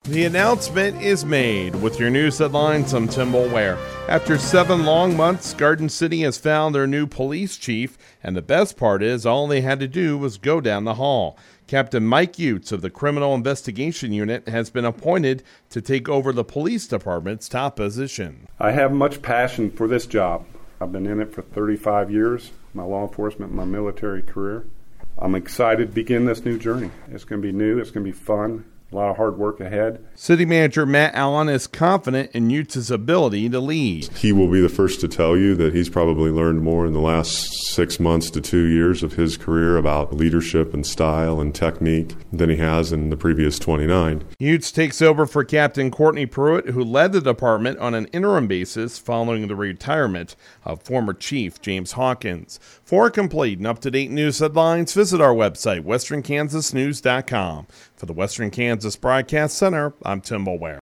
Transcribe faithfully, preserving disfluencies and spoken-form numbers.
The announcement is made. With your news headlines, I'm Tim Boulware. After seven long months, Garden City has found their new police chief, and the best part is all they had to do was go down the hall. Captain Mike Utes of the Criminal Investigation Unit has been appointed to take over the police department's top position. I have much passion for this job. I've been in it for thirty-five years, my law enforcement, my military career. I'm excited to begin this new journey. It's going to be new, it's going to be fun. A lot of hard work ahead. City Manager Matt Allen is confident in Utes' ability to lead. He will be the first to tell you that he's probably learned more in the last six months to two years of his career about leadership and style and technique than he has in the previous twenty-nine. Utes takes over for Captain Courtney Pruitt, who led the department on an interim basis following the retirement of former Chief James Hawkins. For complete and up-to-date news headlines, visit our website, western kansas news dot com. For the Western Kansas Broadcast Center, I'm Tim Boulware.